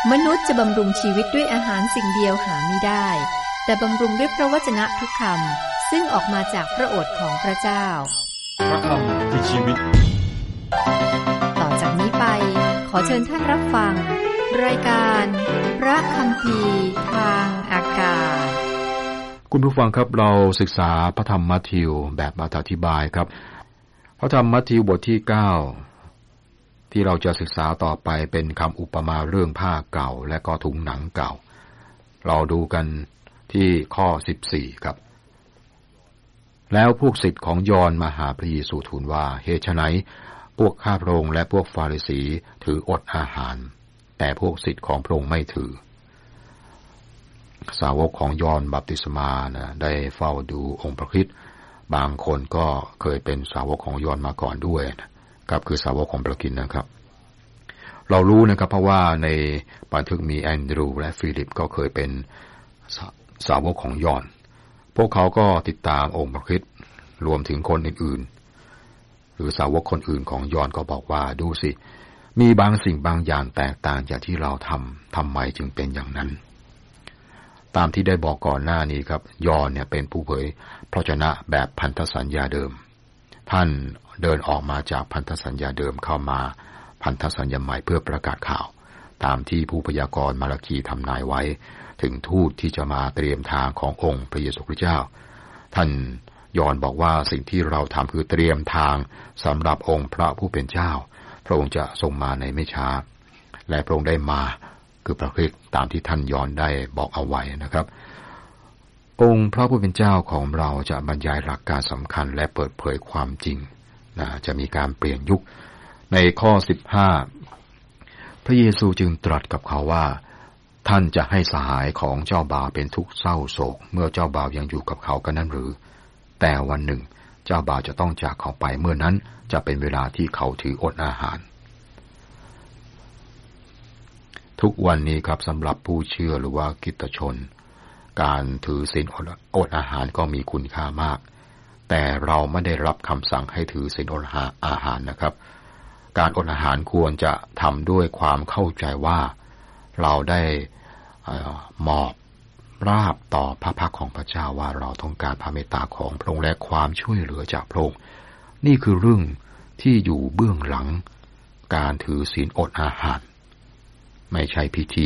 มนุษย์จะบำรุงชีวิตด้วยอาหารสิ่งเดียวหาไม่ได้แต่บำรุงด้วยพระวจนะทุกคำซึ่งออกมาจากพระโอษฐ์ของพระเจ้าพระคำคือชีวิตต่อจากนี้ไปขอเชิญท่านรับฟังรายการพระคัมภีร์ทางอากาศคุณผู้ฟังครับเราศึกษาพระธรรมมัทธิวแบบอธิบายครับพระธรรมมัทธิวบทที่9ที่เราจะศึกษาต่อไปเป็นคำอุปมาเรื่องผ้าเก่าและก็ถุงหนังเก่าเราดูกันที่ข้อ14ครับแล้วพวกศิษย์ของยอห์นมาหาพระเยซูทูลว่าเหตุไฉนพวกข้าพระองค์และพวกฟาริสีถืออดอาหารแต่พวกศิษย์ของพระองค์ไม่ถือสาวกของยอห์นบัพติศมาได้เฝ้าดูองค์พระคริสต์บางคนก็เคยเป็นสาวกของยอห์นมาก่อนด้วยครับคือสาวกของพระคริสต์นะครับเรารู้นะครับเพราะว่าในบันทึกมีแอนดรูว์และฟิลิปก็เคยเป็นสาวกของยอห์นพวกเขาก็ติดตามองค์พระคริสต์รวมถึงคนอื่นๆหรือสาวกคนอื่นของยอห์นก็บอกว่าดูสิมีบางสิ่งบางอย่างแตกต่างจากที่เราทำไมจึงเป็นอย่างนั้นตามที่ได้บอกก่อนหน้านี้ครับยอห์นเนี่ยเป็นผู้เผยพระวจนะแบบพันธสัญญาเดิมท่านเดินออกมาจากพันธสัญญาเดิมเข้ามาพันธสัญญาใหม่เพื่อประกาศข่าวตามที่ผู้พยากรณ์มาราคีทำนายไว้ถึงทูตที่จะมาเตรียมทางขององค์พระเยซูคริสต์เจ้าท่านยอห์นบอกว่าสิ่งที่เราทำคือเตรียมทางสำหรับองค์พระผู้เป็นเจ้าพระองค์จะทรงมาในไม่ช้าและพระองค์ได้มาคือพระคริสต์ตามที่ท่านยอห์นได้บอกเอาไว้นะครับองค์พระผู้เป็นเจ้าของเราจะบรรยายหลักการสำคัญและเปิดเผยความจริงจะมีการเปลี่ยนยุคในข้อ15พระเยซูจึงตรัสกับเขาว่าท่านจะให้สหายของเจ้าบ่าวเป็นทุกข์เศร้าโศกเมื่อเจ้าบ่าวยังอยู่กับเขากันนั้นหรือแต่วันหนึ่งเจ้าบ่าวจะต้องจากเขาไปเมื่อนั้นจะเป็นเวลาที่เขาถืออดอาหารทุกวันนี้ครับสำหรับผู้เชื่อหรือว่าคริสตชนการถือศีลอดอาหารก็มีคุณค่ามากแต่เราไม่ได้รับคำสั่งให้ถือศีลอดอาหารนะครับการอดอาหารควรจะทำด้วยความเข้าใจว่าเราได้มอบราบต่อพระพักของพระเจ้าว่าเราต้องการพระเมตตาของพระองค์และความช่วยเหลือจากพระองค์นี่คือเรื่องที่อยู่เบื้องหลังการถือศีลอดอาหารไม่ใช่พิธี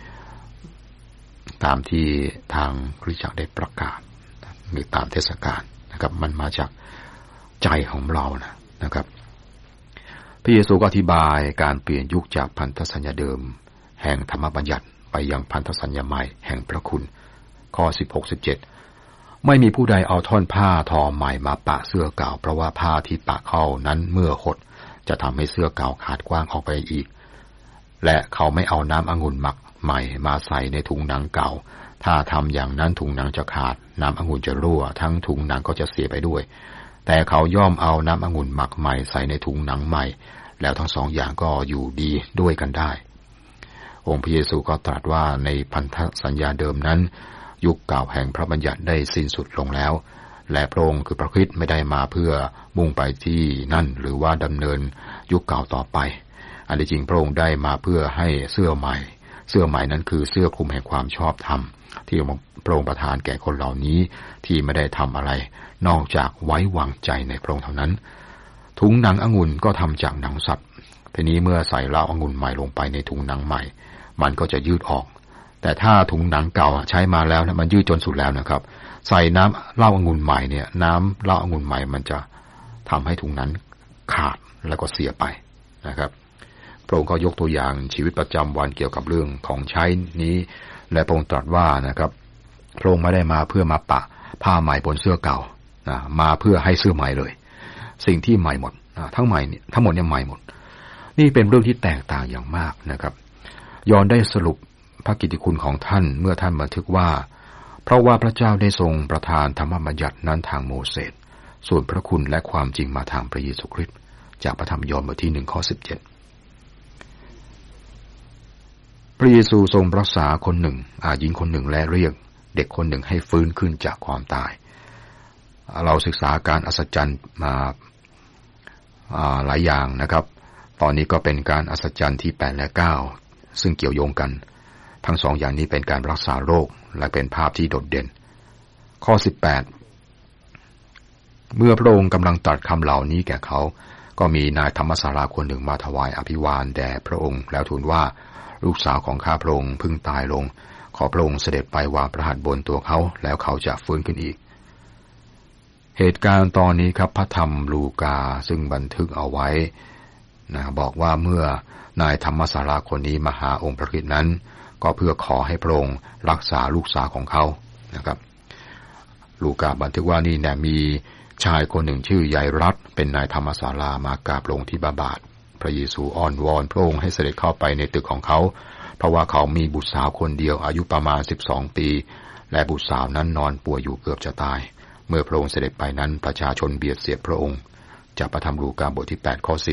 ตามที่ทางคริสตจักรได้ประกาศหรือตามเทศกาลนะครับมันมาจากใจของเรานะครับพระเยซูก็อธิบายการเปลี่ยนยุคจากพันธสัญญาเดิมแห่งธรรมบัญญัติไปยังพันธสัญญาใหม่แห่งพระคุณข้อ 16-17 ไม่มีผู้ใดเอาท่อนผ้าทอใหม่มาปะเสื้อเก่าเพราะว่าผ้าที่ปะเข้านั้นเมื่อหดจะทำให้เสื้อเก่าขาดกว้างออกไปอีกและเขาไม่เอาน้ำองุ่นหมักใหม่มาใส่ในถุงหนังเก่าถ้าทำอย่างนั้นถุงหนังจะขาดน้ำองุ่นจะรั่วทั้งถุงหนังก็จะเสียไปด้วยแต่เขาย่อมเอาน้ำองุ่นหมักใหม่ใส่ในถุงหนังใหม่แล้วทั้งสองอย่างก็อยู่ดีด้วยกันได้องค์พระเยซูก็ตรัสว่าในพันธสัญญาเดิมนั้นยุคเก่าแห่งพระบัญญัติได้สิ้นสุดลงแล้วและพระองค์คือพระคริสต์ไม่ได้มาเพื่อมุ่งไปที่นั่นหรือว่าดำเนินยุคเก่าต่อไปอันที่จริงพระองค์ได้มาเพื่อให้เสื้อใหม่นั้นคือเสื้อคลุมแห่งความชอบธรรมที่พระองค์ประทานแก่คนเหล่านี้ที่ไม่ได้ทำอะไรนอกจากไว้วางใจในพระองค์เท่านั้นถุงหนังองุ่นก็ทำจากหนังสัตว์ทีนี้เมื่อใส่เหล้าองุ่นใหม่ลงไปในถุงหนังใหม่มันก็จะยืดออกแต่ถ้าถุงหนังเก่าใช้มาแล้วนะมันยืดจนสุดแล้วนะครับใส่น้ำเหล้าองุ่นใหม่เนี่ยน้ำเหล้าองุ่นใหม่มันจะทำให้ถุงนั้นขาดแล้วก็เสียไปนะครับพระองค์ก็ยกตัวอย่างชีวิตประจำวันเกี่ยวกับเรื่องของใช้นี้และพระองค์ตรัสว่านะครับพระองค์ไม่ได้มาเพื่อมาปะผ้าใหม่บนเสื้อเก่ามาเพื่อให้เสื้อใหม่เลยสิ่งที่ใหม่หมดทั้งหมดเนี่ยใหม่หมดนี่เป็นเรื่องที่แตกต่างอย่างมากนะครับยอห์นได้สรุปพระกิตติคุณของท่านเมื่อท่านบันทึกว่าเพราะว่าพระเจ้าได้ทรงประทานธรรมบัญญัตินั้นทางโมเสสส่วนพระคุณและความจริงมาทางพระเยซูคริสต์จากพระธรรมยอห์นบทที่1ข้อ17พระเยซูทรงรักษาคนหนึ่งหญิงคนหนึ่งและเรียกเด็กคนหนึ่งให้ฟื้นขึ้นจากความตายเราศึกษาการอัศจรรย์มาหลายอย่างนะครับตอนนี้ก็เป็นการอัศจรรย์ที่8และ9 ซึ่งเกี่ยวโยงกันทั้งสองอย่างนี้เป็นการรักษาโรคและเป็นภาพที่โดดเด่นข้อ18เมื่อพระองค์กำลังตรัสคำเหล่านี้แก่เขาก็มีนายธรรมศาลาคนหนึ่งมาถวายอภิวาทแด่พระองค์แล้วทูลว่าลูกสาวของข้าพระองค์เพิ่งตายลงขอพระองค์เสด็จไปวางพระหัตถ์บนตัวเขาแล้วเขาจะฟื้นขึ้นอีกเหตุการณ์ตอนนี้ครับพระธรรมลูกาซึ่งบันทึกเอาไว้บอกว่าเมื่อนายธรรมศาลาคนนี้มาหาองค์พระคริสต์นั้นก็เพื่อขอให้พระองค์รักษาลูกสาวของเขานะครับลูกาบันทึกว่านี่เนี่ยมีชายคนหนึ่งชื่อยายรัฐเป็นนายธรรมศาลามากราบลงที่บาทพระเยซูอ้อนวอนพระองค์ให้เสด็จเข้าไปในตึกของเขาเพราะว่าเขามีบุตรสาวคนเดียวอายุประมาณ12 ปีและบุตรสาวนั้นนอนป่วยอยู่เกือบจะตายเมื่อพระองค์เสด็จไปนั้นประชาชนเบียดเสียดพระองค์จากพระธรรมลูกาบทที่8ข้อ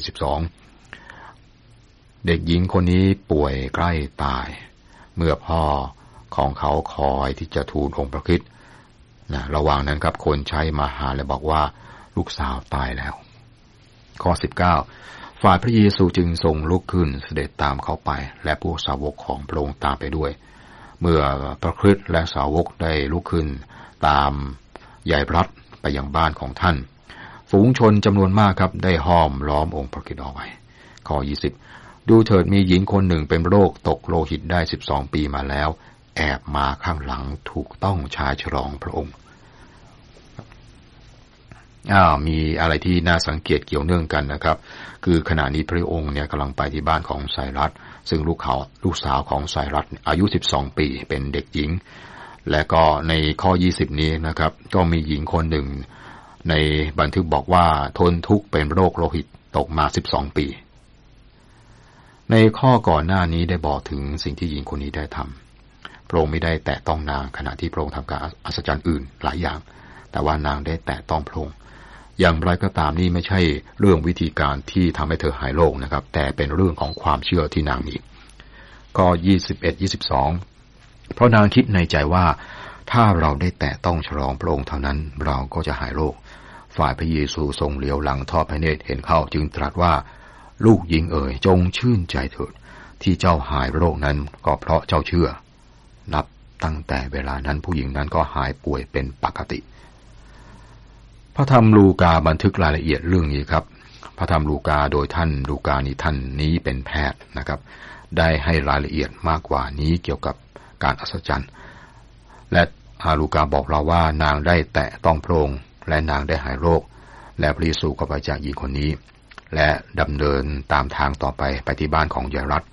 41-42เด็กหญิงคนนี้ป่วยใกล้ตายเมื่อพ่อของเขาคอยที่จะทูลองค์พระคริสต์ระหว่างนั้นครับคนใช้มาหาและบอกว่าลูกสาวตายแล้วข้อ19ฝ่ายพระเยซูจึงทรงลุกขึ้นเสด็จตามเขาไปและพวกสาวกของพระองค์ตามไปด้วยเมื่อพระคริสต์และสาวกได้ลุกขึ้นตามยายรัฐไปยังบ้านของท่านฝูงชนจำนวนมากครับได้ห้อมล้อมองค์พระคริสต์เอาไว้ข้อ20ดูเถิดมีหญิงคนหนึ่งเป็นโรคตกโลหิตได้12 ปีมาแล้วแอบมาข้างหลังถูกต้องชายฉลองพระองค์มีอะไรที่น่าสังเกตเกี่ยวเนื่องกันนะครับคือขณะนี้พระองค์เนี่ยกำลังไปที่บ้านของไซรัสซึ่งลูกสาวของไซรัสอายุ12 ปีเป็นเด็กหญิงและก็ในข้อ20นี้นะครับก็มีหญิงคนหนึ่งในบันทึกบอกว่าทนทุกข์เป็นโรคโลหิตตกมา12 ปีในข้อก่อนหน้านี้ได้บอกถึงสิ่งที่หญิงคนนี้ได้ทำพระองค์ไม่ได้แตะต้องนางขณะที่พระองค์ทำการอัศจรรย์อื่นหลายอย่างแต่ว่านางได้แตะต้องพระองค์อย่างไรก็ตามนี่ไม่ใช่เรื่องวิธีการที่ทำให้เธอหายโรคนะครับแต่เป็นเรื่องของความเชื่อที่นางมีข้อ21-22เพราะนางคิดในใจว่าถ้าเราได้แตะต้องฉลองพระองค์เท่านั้นเราก็จะหายโรคฝ่ายพระเยซูทรงเหลียวหลังทอดพระเนตรเห็นเข้าจึงตรัสว่าลูกหญิงเอ๋ยจงชื่นใจเถิดที่เจ้าหายโรคนั้นก็เพราะเจ้าเชื่อนับตั้งแต่เวลานั้นผู้หญิงนั้นก็หายป่วยเป็นปกติพระธรรมลูกาบันทึกรายละเอียดเรื่องนี้ครับพระธรรมลูกาโดยท่านลูกาท่านนี้เป็นแพทย์นะครับได้ให้รายละเอียดมากกว่านี้เกี่ยวกับการอัศจรรย์และลูกาบอกเราว่านางได้แตะต้องพระองค์และนางได้หายโรคและพระเยซูก็ไปจากหญิงคนนี้และดำเนินตามทางต่อไปที่บ้านของยายรัฐ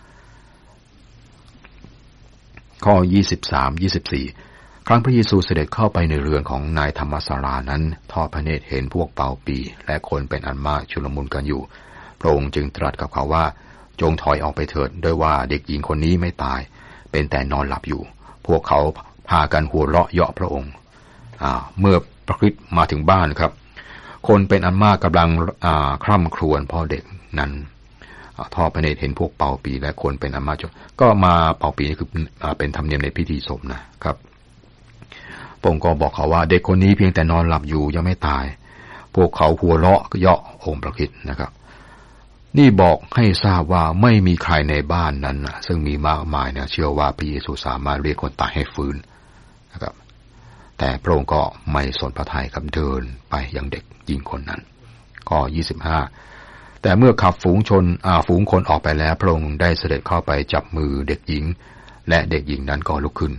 ข้อ23-24ครั้งพระเยซูเสด็จเข้าไปในเรือนของนายธรรมศาลานั้นทอดพระเนตรเห็นพวกเป่าปีและคนเป็นอันมากชุลมุนกันอยู่พระองค์จึงตรัสกับเขาว่าจงถอยออกไปเถิดด้วยว่าเด็กหญิงคนนี้ไม่ตายเป็นแต่นอนหลับอยู่พวกเขาพากันหัวเราะเยาะพระองค์เมื่อพระคริสต์มาถึงบ้านครับคนเป็นอันมากกำลังคร่ำครวญพ่อเด็กนั้นทอดพระเนตรเห็นพวกเป่าปีและคนเป็นอันมากก็มาเป่าปีนี่คือเป็นธรรมเนียมในพิธีศพนะครับพระองค์ก็บอกเขาว่าเด็กคนนี้เพียงแต่นอนหลับอยู่ยังไม่ตายพวกเขาหัวเราะเยาะองค์พระคริสต์นะครับนี่บอกให้ทราบว่าไม่มีใครในบ้านนั้นซึ่งมีมากมายเชื่อว่าพระเยซูสามารถเรียกคนตายให้ฟื้นนะครับแต่พระองค์ก็ไม่สนพระทัยครับเดินไปยังเด็กหญิงคนนั้นข้อ25แต่เมื่อขับฝูงคนออกไปแล้วพระองค์ได้เสด็จเข้าไปจับมือเด็กหญิงและเด็กหญิงนั้นก็ลุกขึ้น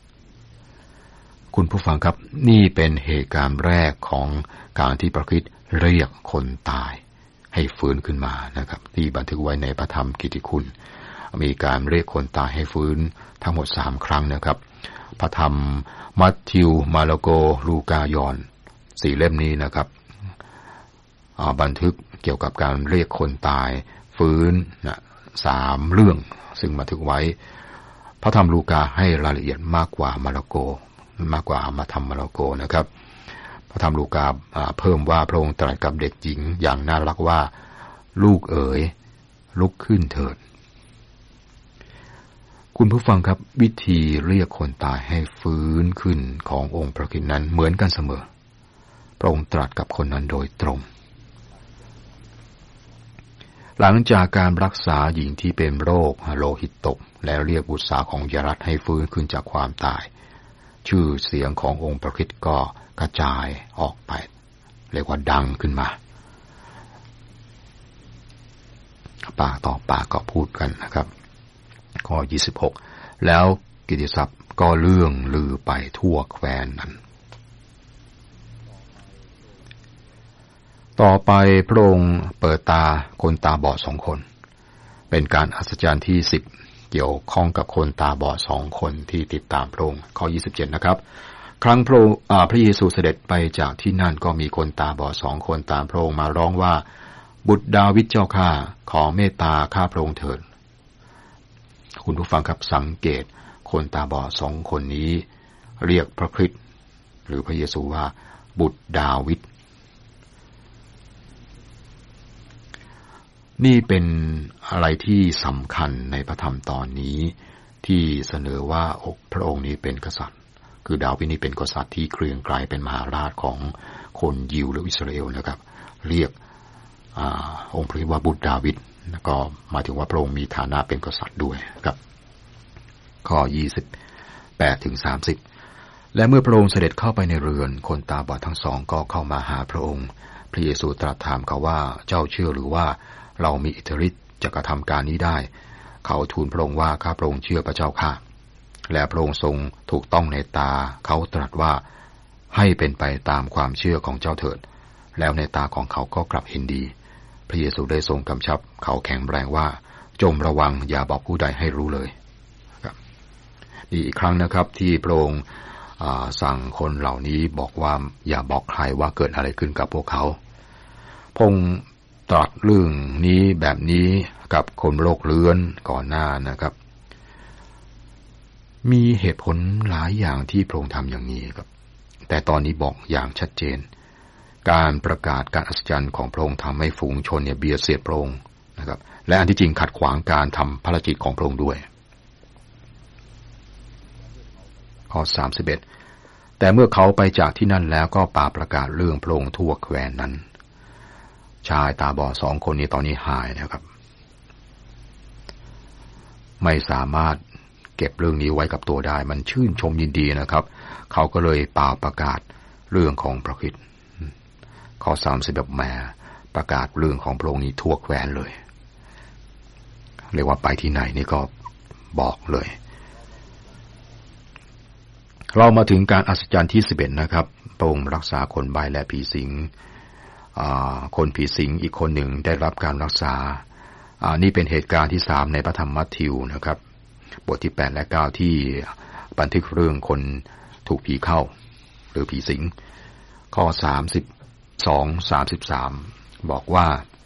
คุณผู้ฟังครับนี่เป็นเหตุการณ์แรกของการที่พระคริสต์เรียกคนตายให้ฟื้นขึ้นมานะครับที่บันทึกไว้ในพระธรรมกิตติคุณมีการเรียกคนตายให้ฟื้นทั้งหมด3 ครั้งนะครับพระธรรมมัทธิวมาระโกลูกายอห์น4 เล่มนี้นะครับบันทึกเกี่ยวกับการเรียกคนตายฟื้น3 เรื่องซึ่งบันทึกไว้พระธรรมลูกาให้รายละเอียดมากกว่ามาระโกมากกว่ามาธรรมมาระโกนะครับพระธรรมลูกาเพิ่มว่าพระองค์ตรัสกับเด็กหญิงอย่างน่ารักว่าลูกเอ๋ยลุกขึ้นเถิดคุณผู้ฟังครับวิธีเรียกคนตายให้ฟื้นขึ้นขององค์พระคริสต์นั้นเหมือนกันเสมอพระองค์ตรัสกับคนนั้นโดยตรงหลังจากการรักษาหญิงที่เป็นโรคโลหิตตกและเรียกบุตรสาวของยารัตให้ฟื้นขึ้นจากความตายชื่อเสียงขององค์พระคริสต์ก็กระจายออกไปเรียกว่าดังขึ้นมาปากต่อปากก็พูดกันนะครับข้อ26แล้วกิตติศัพท์ก็เลื่องลือไปทั่วแคว้นนั้นต่อไปพระองค์เปิดตาคนตาบอด2 คนเป็นการอัศจรรย์ที่10เกี่ยวข้องกับคนตาบอด2 คนที่ติดตามพระองค์ข้อ27นะครับครั้งพระเยซูเสด็จไปจากที่นั่นก็มีคนตาบอด2 คนตามพระองค์มาร้องว่าบุตรดาวิดเจ้าข้าขอเมตตาข้าพระองค์เถิดคุณผู้ฟังครับสังเกตคนตาบอด2 คนนี้เรียกพระคริสต์หรือพระเยซูว่าบุตรดาวิดนี่เป็นอะไรที่สำคัญในพระธรรมตอนนี้ที่เสนอว่าพระองค์นี้เป็นกษัตริย์คือดาวิดนี้เป็นกษัตริย์ที่เกรียงไกรเป็นมหาราชของคนยิวหรืออิสราเอลนะครับเรียกองค์พระว่าบุตรดาวิดก็หมายถึงว่าพระองค์มีฐานะเป็นกษัตริย์ด้วยครับข้อ28ถึง30และเมื่อพระองค์เสด็จเข้าไปในเรือนคนตาบอดทั้งสองก็เข้ามาหาพระองค์พระเยซูตรัสถามเขาว่าเจ้าเชื่อหรือว่าเรามีอิทธิฤทธิ์จะกระทำการนี้ได้เขาทูลพระองค์ว่าข้าพระองค์เชื่อพระเจ้าข้าและพระองค์ทรงถูกต้องในตาเขาตรัสว่าให้เป็นไปตามความเชื่อของเจ้าเถิดแล้วในตาของเขาก็กลับเห็นดีพระเยซูได้ทรงกำชับเขาแข็งแรงว่าจงระวังอย่าบอกผู้ใดให้รู้เลยครับนี่อีกครั้งนะครับที่พระองค์สั่งคนเหล่านี้บอกว่าอย่าบอกใครว่าเกิดอะไรขึ้นกับพวกเขาพระองค์ตรัสเรื่องนี้แบบนี้กับคนโรคเรื้อนก่อนหน้านะครับมีเหตุผลหลายอย่างที่พระองค์ทำอย่างนี้ครับแต่ตอนนี้บอกอย่างชัดเจนการประกาศการอัศจรรย์ของพระองค์ทำให้ฝูงชนเนี่ยเบียดเสียดพระองค์นะครับและอันที่จริงขัดขวางการทำภารกิจของพระองค์ด้วยข้อ31แต่เมื่อเขาไปจากที่นั่นแล้วก็ป่าประกาศเรื่องพระองค์ทั่วแคว้นนั้นชายตาบอด2 คนนี้ตอนนี้หายนะครับไม่สามารถเก็บเรื่องนี้ไว้กับตัวได้มันชื่นชมยินดีนะครับเขาก็เลยป่าประกาศเรื่องของพระคริสต์ข้อ30แหมประกาศเรื่องของพระองค์นี้ทั่วแคว้นเลยเรียกว่าไปที่ไหนนี่ก็บอกเลยเรามาถึงการอัศจรรย์ที่11นะครับพระองค์รักษาคนใบ้และผีสิงคนผีสิงอีกคนหนึ่งได้รับการรักษานี่เป็นเหตุการณ์ที่3ในพระธรรมมัทธิวนะครับบทที่8และ9ที่บันทึกเรื่องคนถูกผีเข้าหรือผีสิงข้อ32-33บอกว่า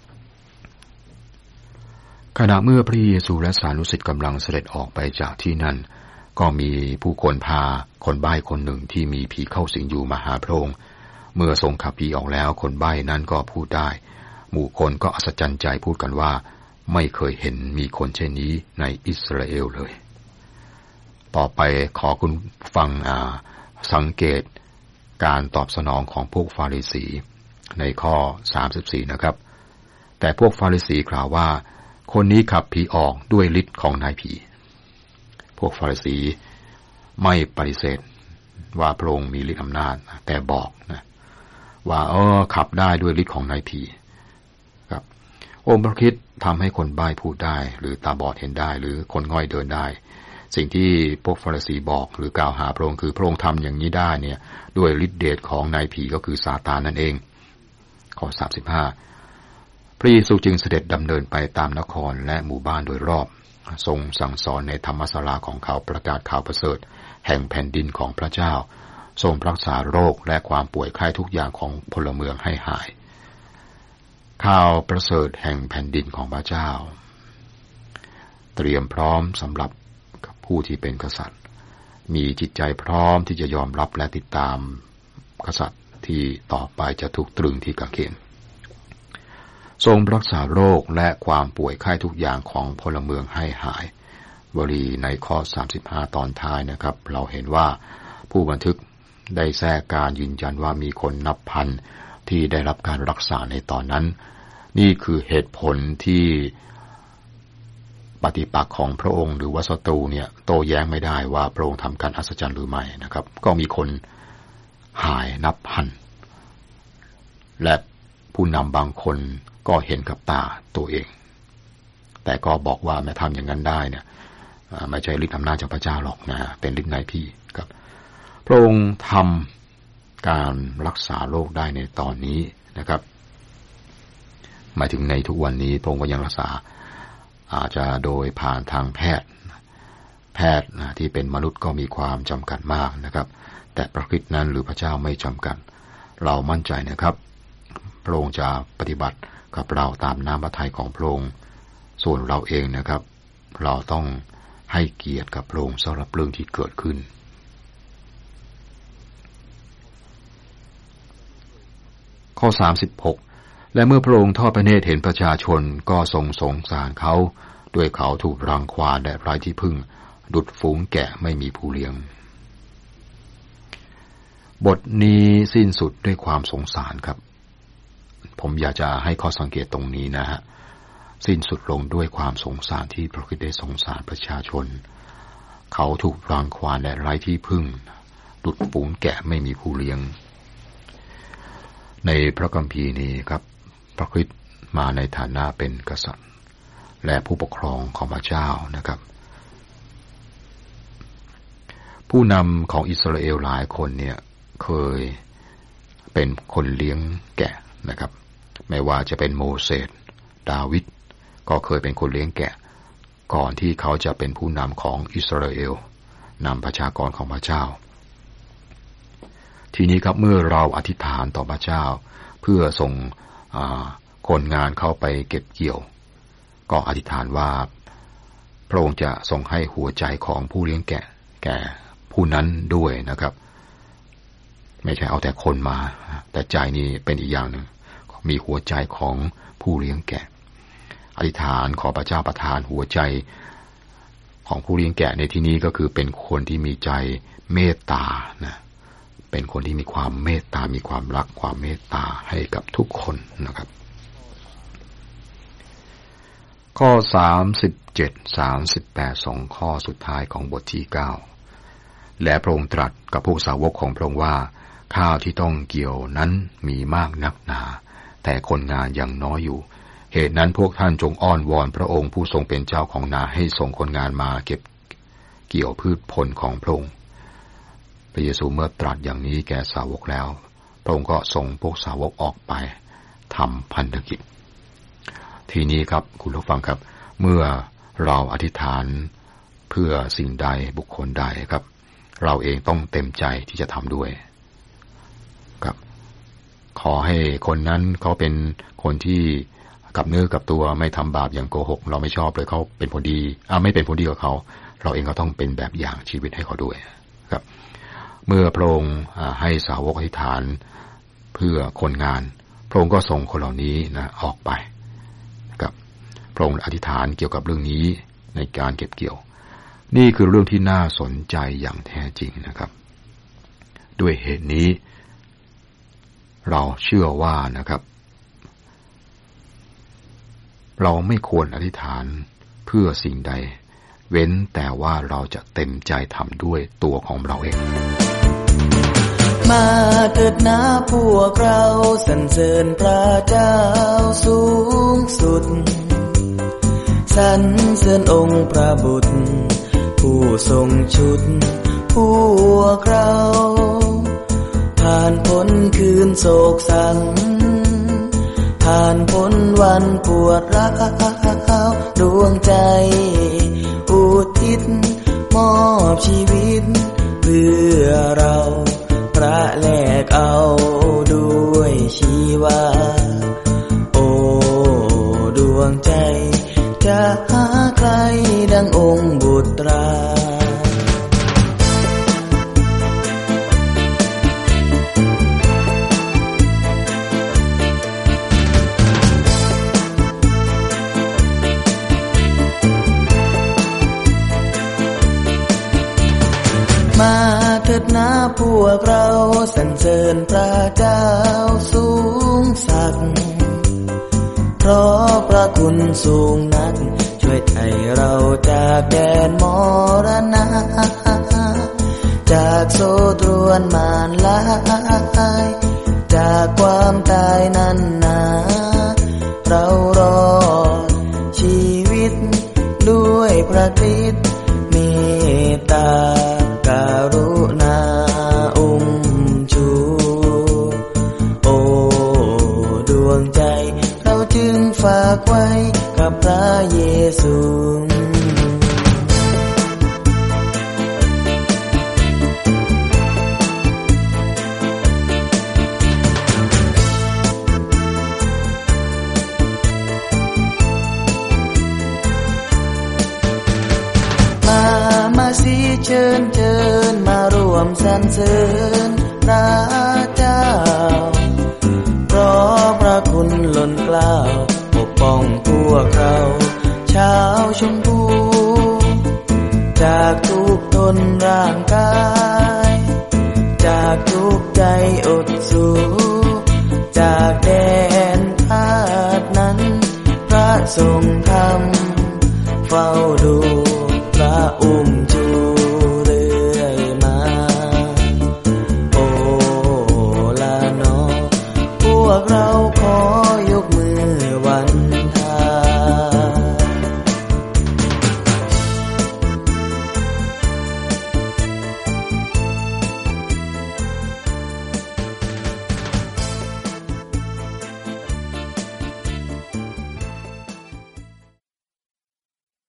ขณะเมื่อพระเยซูและสานุสิษย์กำลังเสด็จออกไปจากที่นั่นก็มีผู้คนพาคนใบ้คนหนึ่งที่มีผีเข้าสิงอยู่มาหาพระองค์เมื่อทรงขับผีออกแล้วคนใบ้นั้นก็พูดได้หมู่คนก็อัศจรรย์ใจพูดกันว่าไม่เคยเห็นมีคนเช่นนี้ในอิสราเอลเลยต่อไปขอคุณฟังสังเกตการตอบสนองของพวกฟาริสีในข้อ34นะครับแต่พวกฟาริสีกล่าวว่าคนนี้ขับผีออกด้วยฤทธิ์ของนายผีพวกฟาริสีไม่ปฏิเสธว่าพระองค์มีฤทธิ์อำนาจแต่บอกนะว่าขับได้ด้วยฤทธิ์ของนายผีครับองค์พระคริสต์ทำให้คนใบ้พูดได้หรือตาบอดเห็นได้หรือคนง่อยเดินได้สิ่งที่พวกฟาริสีบอกหรือกล่าวหาพระองค์คือพระองค์ทำอย่างนี้ได้เนี่ยด้วยฤทธิ์เดชของนายผีก็คือซาตานนั่นเองข้อ35พระเยซูจึงเสด็จดำเนินไปตามนครและหมู่บ้านโดยรอบทรงสั่งสอนในธรรมศาลาของเขาประกาศข่าวประเสริฐแห่งแผ่นดินของพระเจ้าทรงรักษาโรคและความป่วยไข้ทุกอย่างของพลเมืองให้หายข่าวประเสริฐแห่งแผ่นดินของพระเจ้าเตรียมพร้อมสำหรับผู้ที่เป็นกษัตริย์มีจิตใจพร้อมที่จะยอมรับและติดตามกษัตริย์ที่ต่อไปจะถูกตรึงที่กางเขนทรงรักษาโรคและความป่วยไข้ทุกอย่างของพลเมืองให้หายวลีในข้อ35ตอนท้ายนะครับเราเห็นว่าผู้บันทึกได้แทรกการยืนยันว่ามีคนนับพันที่ได้รับการรักษาในตอนนั้นนี่คือเหตุผลที่ปฏิปักษ์ของพระองค์หรือว่าศัตรูเนี่ยโต้แย้งไม่ได้ว่าพระองค์ทำการอัศจรรย์หรือไม่นะครับก็มีคนหายนับพันและผู้นำบางคนก็เห็นกับตาตัวเองแต่ก็บอกว่าแม้ทำอย่างนั้นได้เนี่ยไม่ใช่ฤทธิ์อำนาจจากพระเจ้าหรอกนะเป็นฤทธิ์ในพี่ครับพระองค์ทำการรักษาโรคได้ในตอนนี้นะครับหมายถึงในทุกวันนี้พระองค์ก็ยังรักษาอาจจะโดยผ่านทางแพทย์ที่เป็นมนุษย์ก็มีความจำกัดมากนะครับแต่พระคริสต์นั้นหรือพระเจ้าไม่จำกัดเรามั่นใจนะครับพระองค์จะปฏิบัติกับเราตามน้ำพระทัยของพระองค์ส่วนเราเองนะครับเราต้องให้เกียรติกับพระองค์สำหรับเรื่องที่เกิดขึ้นข้อ36และเมื่อพระองค์ทอดพระเนตรเห็นประชาชนก็ทรงสงสารเขาด้วยเขาถูกรังควานและไร้ที่พึ่งดุจฝูงแกะไม่มีผู้เลี้ยงบทนี้สิ้นสุดด้วยความสงสารครับผมอยากจะให้ข้อสังเกตตรงนี้นะฮะสิ้นสุดลงด้วยความสงสารที่พระคริสต์ได้สงสารประชาชนเขาถูกรังควานและไร้ที่พึ่งดุจฝูงแกะไม่มีผู้เลี้ยงในพระคัมภีร์นี้ครับพระคริสต์มาในฐานะเป็นกษัตริย์และผู้ปกครองของพระเจ้านะครับผู้นำของอิสราเอลหลายคนเนี่ยเคยเป็นคนเลี้ยงแกะนะครับไม่ว่าจะเป็นโมเสสดาวิดก็เคยเป็นคนเลี้ยงแกะก่อนที่เขาจะเป็นผู้นำของอิสราเอลนำประชากรของพระเจ้าทีนี้ครับเมื่อเราอธิษฐานต่อพระเจ้าเพื่อส่งคนงานเข้าไปเก็บเกี่ยวก็อธิษฐานว่าพระองค์จะทรงให้หัวใจของผู้เลี้ยงแกะแก่ผู้นั้นด้วยนะครับไม่ใช่เอาแต่คนมาแต่ใจนี้เป็นอีกอย่างหนึ่งมีหัวใจของผู้เลี้ยงแกะอธิษฐานขอพระเจ้าประทานหัวใจของผู้เลี้ยงแกะในที่นี้ก็คือเป็นคนที่มีใจเมตตานะเป็นคนที่มีความเมตตามีความรักความเมตตาให้กับทุกคนนะครับข้อ37 38 2ข้อสุดท้ายของบทที่9และพระองค์ตรัสกับพวกสาวกของพระองค์ว่าข้าวที่ต้องเกี่ยวนั้นมีมากนักหนาแต่คนงานยังน้อยอยู่เหตุนั้นพวกท่านจงอ้อนวอนพระองค์ผู้ทรงเป็นเจ้าของนาให้ส่งคนงานมาเก็บเกี่ยวพืชผลของพระองค์พระเยซูเมื่อตรัสอย่างนี้แก่สาวกแล้วพระองค์ก็ส่งพวกสาวกออกไปทำพันธกิจทีนี้ครับคุณผู้ฟังครับเมื่อเราอธิษฐานเพื่อสิ่งใดบุคคลใดครับเราเองต้องเต็มใจที่จะทำด้วยครับขอให้คนนั้นเขาเป็นคนที่กับเนื้อกับตัวไม่ทำบาปอย่างโกหกเราไม่ชอบเลยเขาเป็นคนดีไม่เป็นคนดีกับเขาเราเองก็ต้องเป็นแบบอย่างชีวิตให้เขาด้วยครับเมื่อพระองค์ให้สาวกอธิษฐานเพื่อคนงานพระองค์ก็ส่งคนเหล่านี้นะออกไปครับพระองค์อธิษฐานเกี่ยวกับเรื่องนี้ในการเก็บเกี่ยวนี่คือเรื่องที่น่าสนใจอย่างแท้จริงนะครับด้วยเหตุนี้เราเชื่อว่านะครับเราไม่ควรอธิษฐานเพื่อสิ่งใดเว้นแต่ว่าเราจะเต็มใจทำด้วยตัวของเราเองมาเถิดนะพวกเราสรรเสริญพระเจ้าสูงสุดสรรเสริญองค์พระบุตรผู้ทรงชุดพวกเราผ่านพ้นคืนโศกสังผ่านพ้นวันปวดร้าวดวงใจอุทิศมอบชีวิตเพื่อเราพระแลกเอาด้วยชีวาโอ้ดวงใจจะหาใครดังองค์บุตรา มาเถิดนะพวกเราสรรเสริญพระเจ้าสูงสักเพราะพระคุณสูงนักช่วยไถ่เราจากแดนมรณะจากโซ่ตรวนมารลายจากความตายนั้นนาเรารอดชีวิตด้วยพระคริสต์เมตตาการุณาอุ้มชูโอ้ดวงใจเราจึงฝากไว้กับพระเยซูมาสิเชิญเชิญมาร่วมสรรเสริญพระเจ้าเพราะพระคุณล้นเกล้าปกป้องพวกเราชาวชมพูจากทุกทนร่างกายจากทุกใจอดสู้จากแดนธาตุนั้นพระทรงธรรมเฝ้าดู